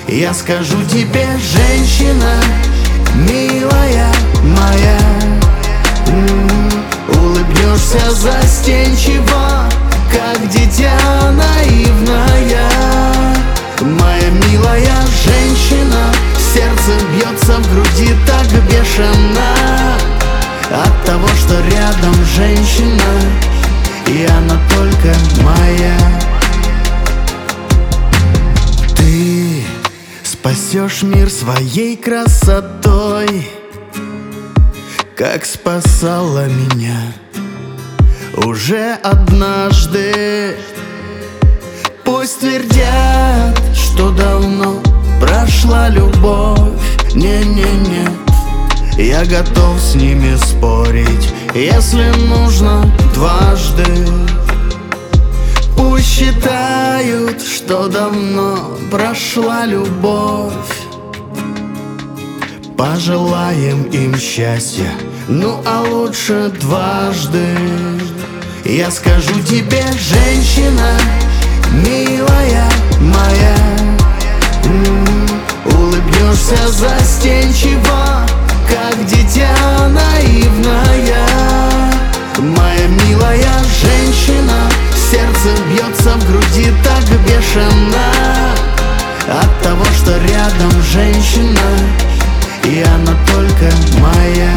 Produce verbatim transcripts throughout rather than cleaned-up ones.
Я скажу тебе, женщина, милая моя, м-м, улыбнешься застенчиво, как дитя наивная. Моя милая женщина, сердце бьется в груди так бешено от того, что рядом женщина, и она только моя. Ты спасешь мир своей красотой, как спасала меня уже однажды. Пусть твердят, что давно прошла любовь, не-не-не, я готов с ними спорить, если нужно дважды. Пусть считают, что давно прошла любовь, пожелаем им счастья, ну а лучше дважды. Я скажу тебе, женщина, милая моя, м-м, улыбнешься застенчиво, как дитя наивная. Моя милая женщина, сердце бьется в груди так бешено от того, что рядом женщина, и она только моя.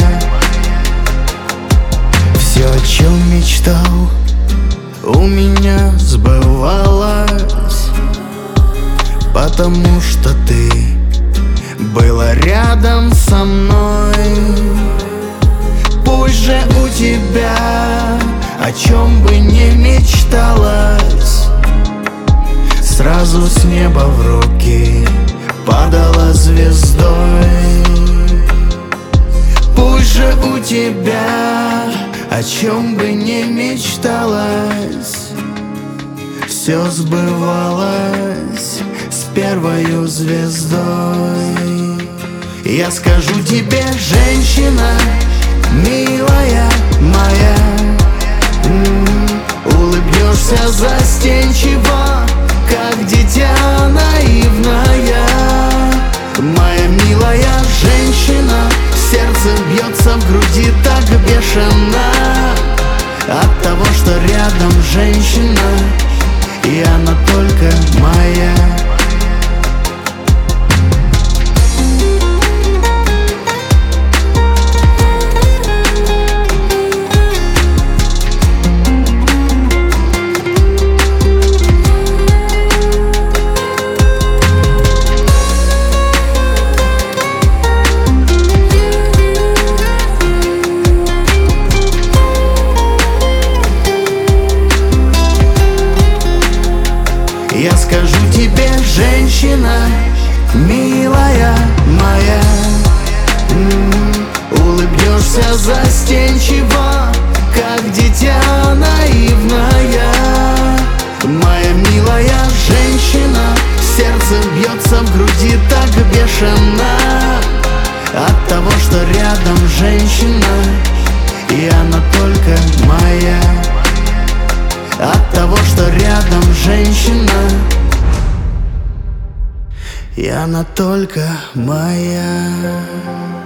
Все, о чем мечтал, у меня сбывалось, потому что ты была рядом со мной. Пусть же у тебя, о чем бы не мечталось, сразу с неба в руки падала звездой. Пусть же у тебя, о чем бы не мечталось, все сбывалось с первою звездой. Я скажу тебе, женщина, милая моя, м-м, улыбнешься застенчиво, как дитя наивная. Моя милая женщина, сердце бьется в груди так бешено от того, что рядом женщина, и она только моя. Я скажу тебе, женщина, милая моя, м-м, улыбнешься застенчиво, как дитя наивная. Моя милая женщина, сердце бьется в груди так бешено от того, что рядом женщина, и она только моя. От того, что рядом женщина, и она только моя.